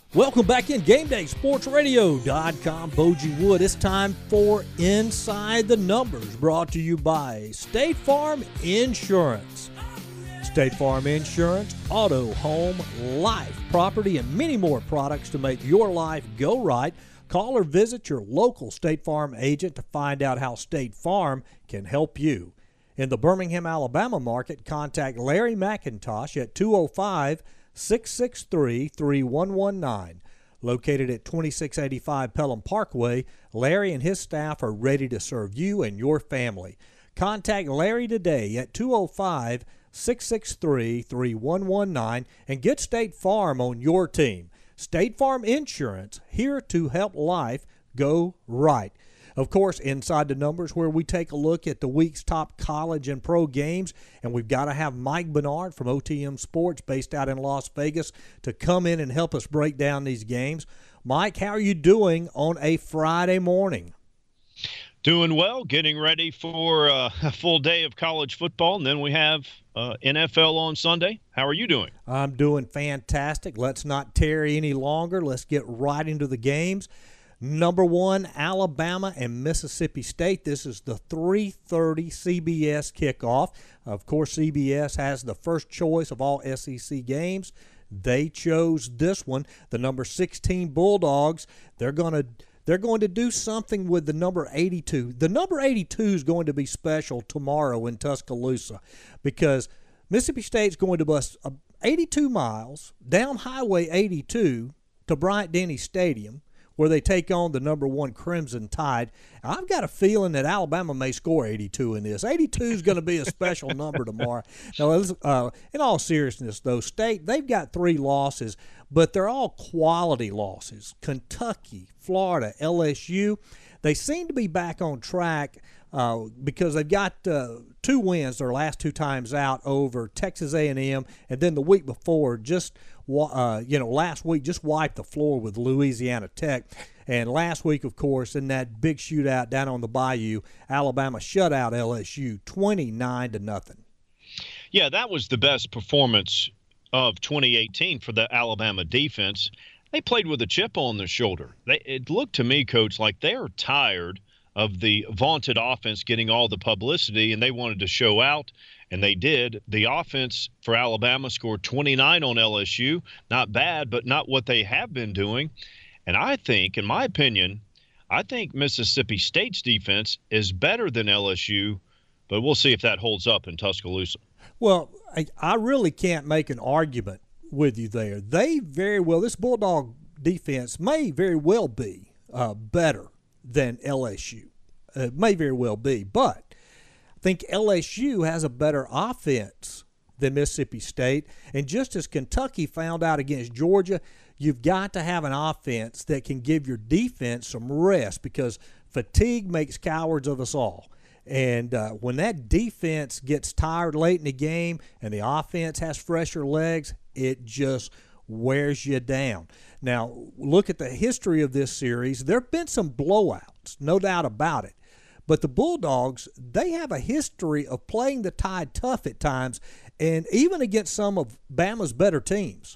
Welcome back in Game Day Sports Radio.com. Bogie Wood. It's time for Inside the Numbers, brought to you by State Farm Insurance. State Farm Insurance, auto, home, life, property, and many more products to make your life go right. Call or visit your local State Farm agent to find out how State Farm can help you. In the Birmingham, Alabama market, contact Larry McIntosh at 205-663-3119. Located at 2685 Pelham Parkway, Larry and his staff are ready to serve you and your family. Contact Larry today at 205-663-3119 and get State Farm on your team. State Farm Insurance, here to help life go right. Of course, Inside the Numbers, where we take a look at the week's top college and pro games, and we've got to have Mike Bernard from OTM Sports, based out in Las Vegas, to come in and help us break down these games. Mike, how are you doing on a Friday morning? Doing well, getting ready for a full day of college football, and then we have NFL on Sunday. How are you doing? I'm doing fantastic. Let's not tarry any longer. Let's get right into the games. Number one, Alabama and Mississippi State. This is the 3:30 CBS kickoff. Of course, CBS has the first choice of all SEC games. They chose this one. The number 16 Bulldogs, they're going to do something with the number 82. The number 82 is going to be special tomorrow in Tuscaloosa because Mississippi State's going to bust 82 miles down Highway 82 to Bryant-Denny Stadium, where they take on the number one Crimson Tide. I've got a feeling that Alabama may score 82 in this. 82 is going to be a special number tomorrow. Now, in all seriousness, though, State, they've got 3 losses, but they're all quality losses. Kentucky, Florida, LSU, they seem to be back on track because they've got 2 wins their last 2 times out over Texas A&M, and then the week before, last week just wiped the floor with Louisiana Tech. And last week, of course, in that big shootout down on the Bayou, Alabama shut out LSU 29-0. Yeah, that was the best performance of 2018 for the Alabama defense. They played with a chip on their shoulder. It looked to me, Coach, like they're tired of the vaunted offense getting all the publicity, and they wanted to show out, and they did. The offense for Alabama scored 29 on LSU. Not bad, but not what they have been doing. And I think, in my opinion, Mississippi State's defense is better than LSU, but we'll see if that holds up in Tuscaloosa. Well, I really can't make an argument with you there. This Bulldog defense may very well be better than LSU. It may very well be, but I think LSU has a better offense than Mississippi State. And just as Kentucky found out against Georgia, you've got to have an offense that can give your defense some rest because fatigue makes cowards of us all. And when that defense gets tired late in the game and the offense has fresher legs, it just wears you down. Now, look at the history of this series. There have been some blowouts, no doubt about it. But the Bulldogs, they have a history of playing the Tide tough at times, and even against some of Bama's better teams.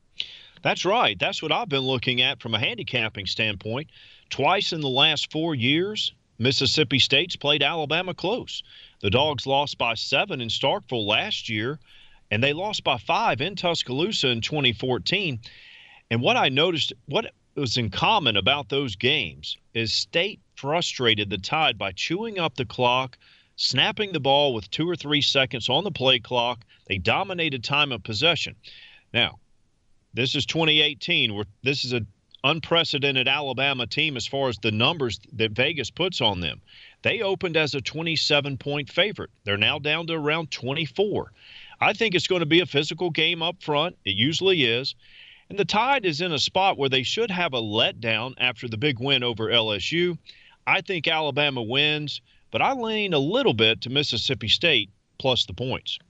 That's right. That's what I've been looking at from a handicapping standpoint. Twice in the last 4 years, Mississippi State's played Alabama close. The Dogs lost by 7 in Starkville last year, and they lost by 5 in Tuscaloosa in 2014. And what I noticed, what was in common about those games is State frustrated the Tide by chewing up the clock, snapping the ball with 2 or 3 seconds on the play clock. They dominated time of possession. Now, this is 2018. This is an unprecedented Alabama team as far as the numbers that Vegas puts on them. They opened as a 27-point favorite. They're now down to around 24. I think it's going to be a physical game up front. It usually is. And the Tide is in a spot where they should have a letdown after the big win over LSU. I think Alabama wins, but I lean a little bit to Mississippi State plus the points.